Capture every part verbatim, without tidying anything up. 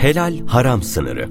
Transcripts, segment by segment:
Helal haram sınırı.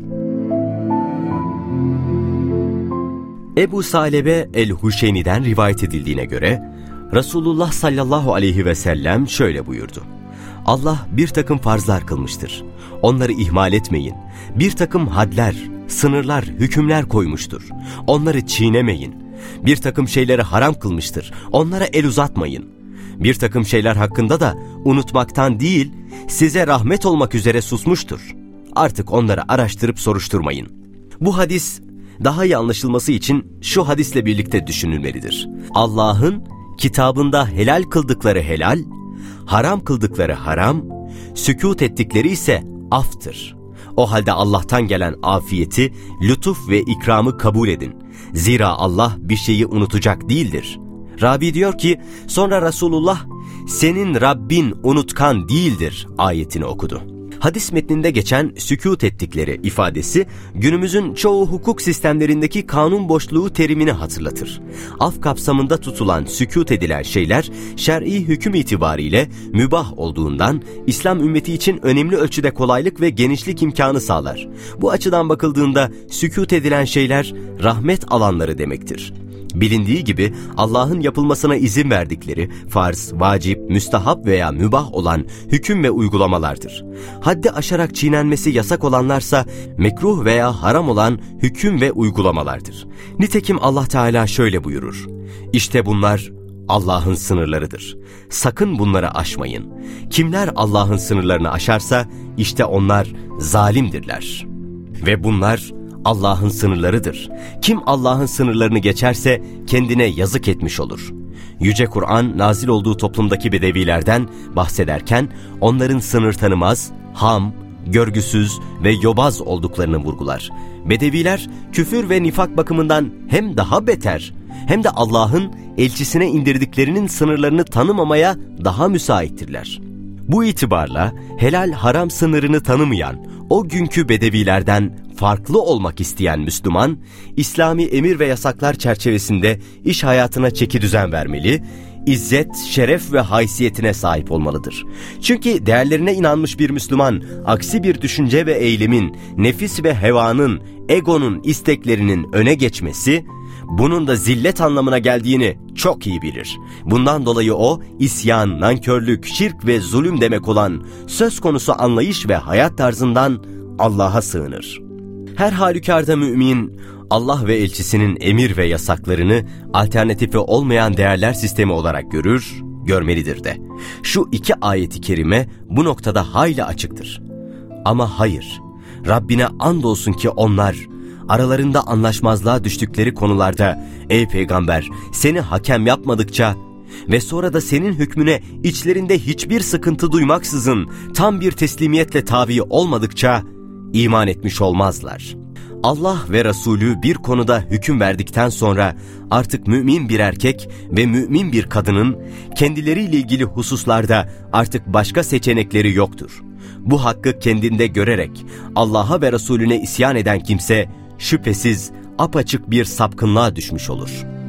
Ebu Salebe el-Huşeyni'den rivayet edildiğine göre Resulullah sallallahu aleyhi ve sellem şöyle buyurdu: Allah bir takım farzlar kılmıştır. Onları ihmal etmeyin. Bir takım hadler, sınırlar, hükümler koymuştur. Onları çiğnemeyin. Bir takım şeyleri haram kılmıştır. Onlara el uzatmayın. Bir takım şeyler hakkında da unutmaktan değil, size rahmet olmak üzere susmuştur. Artık onları araştırıp soruşturmayın. Bu hadis daha iyi anlaşılması için şu hadisle birlikte düşünülmelidir. Allah'ın kitabında helal kıldıkları helal, haram kıldıkları haram, sükût ettikleri ise aftır. O halde Allah'tan gelen afiyeti, lütuf ve ikramı kabul edin. Zira Allah bir şeyi unutacak değildir. Rabi diyor ki, sonra Resulullah, senin Rabbin unutkan değildir ayetini okudu. Hadis metninde geçen sükût ettikleri ifadesi günümüzün çoğu hukuk sistemlerindeki kanun boşluğu terimini hatırlatır. Af kapsamında tutulan sükût edilen şeyler şer'i hüküm itibariyle mübah olduğundan İslam ümmeti için önemli ölçüde kolaylık ve genişlik imkanı sağlar. Bu açıdan bakıldığında sükût edilen şeyler rahmet alanları demektir. Bilindiği gibi Allah'ın yapılmasına izin verdikleri farz, vacip, müstahap veya mübah olan hüküm ve uygulamalardır. Haddi aşarak çiğnenmesi yasak olanlarsa mekruh veya haram olan hüküm ve uygulamalardır. Nitekim Allah Teala şöyle buyurur: İşte bunlar Allah'ın sınırlarıdır. Sakın bunları aşmayın. Kimler Allah'ın sınırlarını aşarsa işte onlar zalimdirler. Ve bunlar Allah'ın sınırlarıdır. Kim Allah'ın sınırlarını geçerse kendine yazık etmiş olur. Yüce Kur'an nazil olduğu toplumdaki bedevilerden bahsederken onların sınır tanımaz, ham, görgüsüz ve yobaz olduklarını vurgular. Bedeviler küfür ve nifak bakımından hem daha beter hem de Allah'ın elçisine indirdiklerinin sınırlarını tanımamaya daha müsaittirler. Bu itibarla helal haram sınırını tanımayan o günkü bedevilerden farklı olmak isteyen Müslüman, İslami emir ve yasaklar çerçevesinde iş hayatına çekidüzen vermeli, izzet, şeref ve haysiyetine sahip olmalıdır. Çünkü değerlerine inanmış bir Müslüman, aksi bir düşünce ve eylemin, nefis ve hevanın, egonun isteklerinin öne geçmesi, bunun da zillet anlamına geldiğini çok iyi bilir. Bundan dolayı o, isyan, nankörlük, şirk ve zulüm demek olan söz konusu anlayış ve hayat tarzından Allah'a sığınır. Her halükarda mümin, Allah ve elçisinin emir ve yasaklarını alternatifi olmayan değerler sistemi olarak görür, görmelidir de. Şu iki ayeti kerime bu noktada hayli açıktır. Ama hayır, Rabbine andolsun ki onlar, aralarında anlaşmazlığa düştükleri konularda, ey peygamber, seni hakem yapmadıkça ve sonra da senin hükmüne içlerinde hiçbir sıkıntı duymaksızın tam bir teslimiyetle tabi olmadıkça iman etmiş olmazlar. Allah ve Resulü bir konuda hüküm verdikten sonra artık mümin bir erkek ve mümin bir kadının kendileriyle ilgili hususlarda artık başka seçenekleri yoktur. Bu hakkı kendinde görerek Allah'a ve Resulüne isyan eden kimse şüphesiz apaçık bir sapkınlığa düşmüş olur.